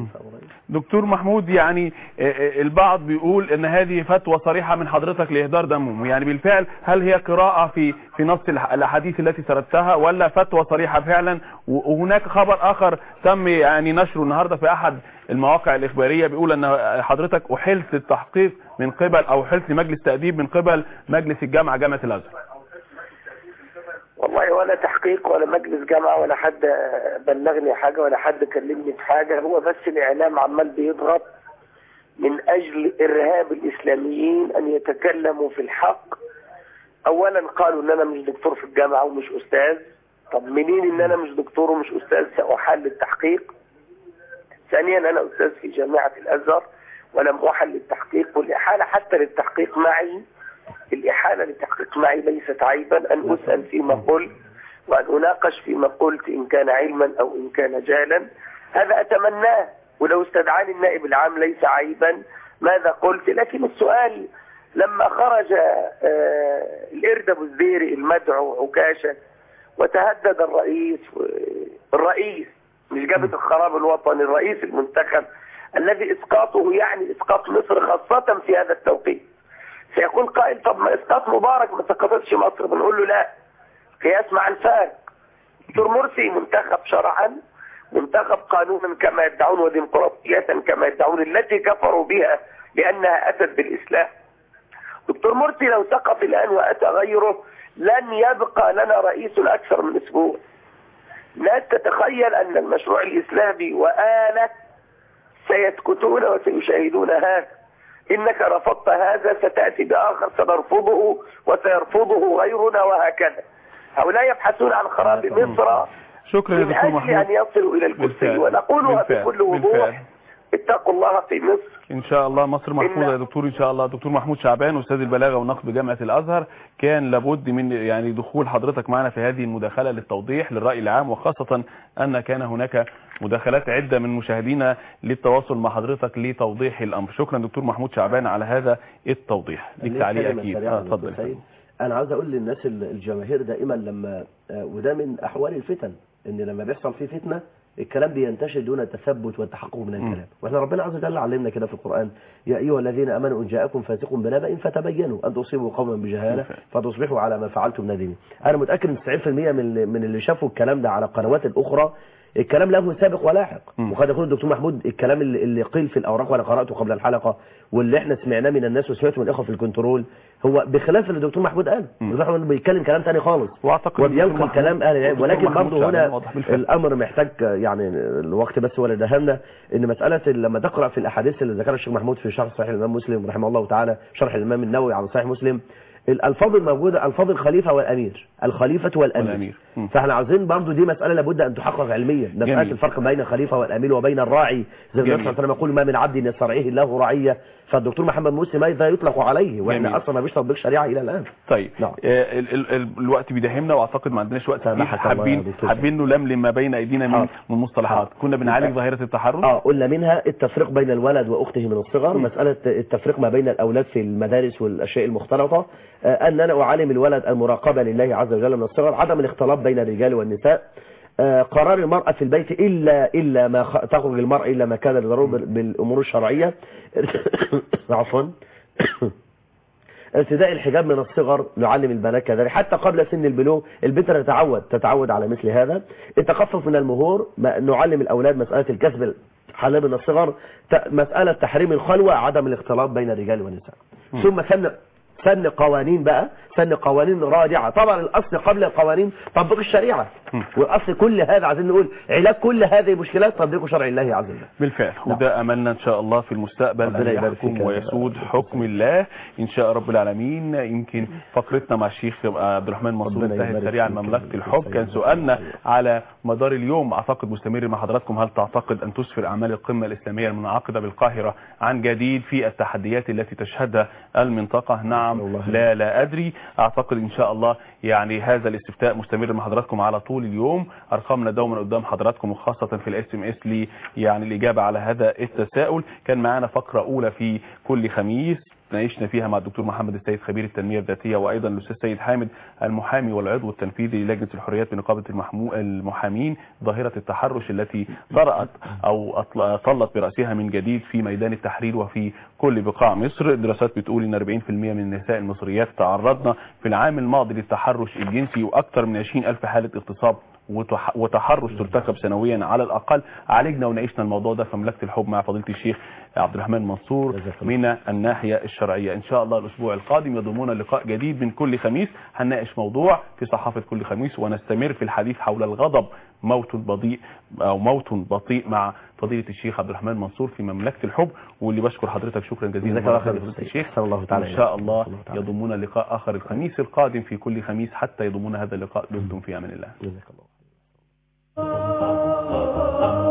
دكتور محمود، يعني البعض بيقول ان هذه فتوى صريحة من حضرتك لإهدار دمهم، يعني بالفعل هل هي قراءة في في نص الأحاديث التي سردتها ولا فتوى صريحة فعلا؟ وهناك خبر آخر تم يعني نشره النهاردة في أحد المواقع الإخبارية بيقول ان حضرتك أحلت التحقيق من قبل او أحلت لمجلس تأديب من قبل مجلس الجامعة جامعة الأزهر. والله والله ولا تحقيق ولا مجلس جامعة ولا حد بلغني حاجة ولا حد كلمني في حاجة. هو بس الإعلام عمال بيضغط من أجل إرهاب الإسلاميين أن يتكلموا في الحق. أولا قالوا أن أنا مش دكتور في الجامعة ومش أستاذ. طب منين أن أنا مش دكتور ومش أستاذ سأحل التحقيق؟ ثانيا أنا أستاذ في جامعة الأزهر ولم أحل التحقيق، والإحالة حتى للتحقيق معي الإحالة للتحقيق معي ليست عيبا أن أسأل فيما قلت وأن أناقش فيما قلت إن كان علما أو إن كان جهلا. هذا أتمناه، ولو استدعاني النائب العام ليس عيبا ماذا قلت. لكن السؤال لما خرج الإرد أبو الزيري المدعو عكاشة وتهدد الرئيس الرئيس مش جابت الخراب الوطني الرئيس المنتخب الذي إسقاطه يعني إسقاط مصر خاصة في هذا التوقيت، سيقول قائل طب ما إسقاط مبارك ما سقطتش مصر. بنقول له لا، قياس مع الفارق. دكتور مرسي منتخب شرعا، منتخب قانونا كما يدعون وديمقراطية كما يدعون التي كفروا بها لأنها أتت بالإسلام. دكتور مرسي لو سقط الآن وأتى غيره لن يبقى لنا رئيس أكثر من أسبوع. ناس تتخيل أن المشروع الإسلامي وآلة سيسكتون وسيشاهدون هذا. إنك رفضت هذا ستأتي بآخر سنرفضه وسيرفضه غيرنا وهكذا. هؤلاء يبحثون عن خراب مصر شكرا يا دكتور محمود أن يصلوا إلى الكرسي، ونقولها بكل وضوح اتقوا الله في مصر. ان شاء الله مصر محفوظه يا دكتور ان شاء الله. دكتور محمود شعبان استاذ البلاغه والنقد بجامعه الازهر، كان لابد من يعني دخول حضرتك معنا في هذه المداخله للتوضيح للراي العام، وخاصه ان كان هناك مداخلات عده من مشاهدينا للتواصل مع حضرتك لتوضيح الامر. شكرا دكتور محمود شعبان على هذا التوضيح. ليك تعليق اكيد. اتفضل. انا عاوز اقول للناس الجماهير دائما لما وده من احوال الفتن ان لما بيحصل فيه فتنه الكلام بينتشر دون التثبت والتحقق من الكلام. واحنا ربنا عز وجل علمنا كده في القرآن يا ايها الذين امنوا ان جاءكم فاسق بنبأ فتبينوا ان تصيبوا قوما بجهاله فتصبحوا على ما فعلتم نادمين. انا متاكد ان تسعين في المية من من اللي شافوا الكلام ده على القنوات الاخرى الكلام له سابق ولاحق، وقد يكون الدكتور محمود الكلام اللي, اللي قيل في الاوراق وانا قراته قبل الحلقه واللي احنا سمعناه من الناس وسمعته من الاخوه في الكنترول هو بخلاف اللي الدكتور محمود قال. الدكتور محمود بيتكلم كلام ثاني خالص وبينقل كلام اهل العلم، ولكن برضه هنا الامر محتاج يعني الوقت بس هو اللي دهمنا ان مساله لما تقرا في الاحاديث اللي ذكرها الشيخ محمود في شرح صحيح الامام مسلم رحمه الله تعالى، شرح الامام النووي على صحيح مسلم، الالفاظ الموجوده الفاظ الخليفه والامير، الخليفه والامير, والأمير. فاحنا عاوزين برضو دي مساله لابد ان تحقق علميا، مساله الفرق بين الخليفه والامير وبين الراعي زي ما النبي صلى الله عليه وسلم يقول ما من عبد يسترعيه الله رعيه، فالدكتور محمد مرسي ماذا يطلق عليه واحنا اصلا ما بيشتغل بالشريعه الى الان. طيب نعم. آه ال ال ال الوقت بيداهمنا واعتقد ما عندناش وقت كتير، حابين حابين نلملم ما بين ايدينا من من مصطلحات. كنا بنعالج ظاهره التحرش. اه قلنا منها التفريق بين الولد واخته من الصغر، م. مساله التفريق ما بين الاولاد في المدارس والاشياء المختلطه، آه ان انا اعلم الولد المراقبه لله عز وجل من الصغر، عدم الاختلاط بين الرجال والنساء، آه قرار المرأة في البيت إلا إلا ما تخرج المرأة إلا ما كان لضرورة بالأمور الشرعية، عفوا ارتداء الحجاب من الصغر، نعلم البنات كذلك حتى قبل سن البلوغ، البنت تتعود تتعود على مثل هذا، التخفف من المهور، نعلم الأولاد مسألة الكسب الحلال من الصغر، مسألة تحريم الخلوة، عدم الاختلاط بين الرجال والنساء، ثم سن سن قوانين بقى، سن قوانين رادعة. طبعا الأصل قبل القوانين تطبيق الشريعة، والأصل كل هذا عايزين نقول علاج كل هذه المشكلات تطبيق شرع الله عز وجل. بالفعل، وده أملنا إن شاء الله في المستقبل أن يحكم ويسود حكم الله إن شاء رب العالمين. يمكن فقرتنا مع الشيخ عبد الرحمن منصور انتهت سريعا مملكة الحب. كان سؤالنا على مدار اليوم أعتقد مستمر مع حضراتكم، هل تعتقد أن تسفر أعمال القمة الإسلامية المنعقدة بالقاهرة عن جديد في التحديات التي تشهدها المنطقة؟ نعم لا لا أدري. أعتقد إن شاء الله يعني هذا الاستفتاء مستمر مع حضراتكم على طول اليوم. أرقامنا دوما قدام حضراتكم وخاصة في الاس ام اس لي يعني الإجابة على هذا التساؤل. كان معنا فقرة أولى في كل خميس ناقشنا فيها مع الدكتور محمد السيد خبير التنمية الذاتية، وأيضا الأستاذ سيد حامد المحامي والعضو التنفيذي للجنة الحريات بنقابة المحامين ظاهرة التحرش التي طرأت أو طلت برأسها من جديد في ميدان التحرير وفي كل بقاع مصر. الدراسات بتقول إن أربعين بالمئة من النساء المصريات تعرضن في العام الماضي للتحرش الجنسي، وأكثر من عشرين ألف حالة اغتصاب وتحرش ترتكب سنويا على الأقل. عالجنا وناقشنا الموضوع ده في مملكة الحب مع فضيلة الشيخ عبد الرحمن منصور من الناحية الشرعية. إن شاء الله الأسبوع القادم يضمون لقاء جديد من كل خميس، هنناقش موضوع في صحافة كل خميس ونستمر في الحديث حول الغضب موت بطيء أو موت بطيء مع فضيلة الشيخ عبد الرحمن منصور في مملكة الحب. واللي بشكر حضرتك شكرا جزيلا فضيلة الشيخ. إن شاء الله يضمون لقاء آخر الخميس القادم في كل خميس حتى يضمون هذا اللقاء. دمتم في أمان الله.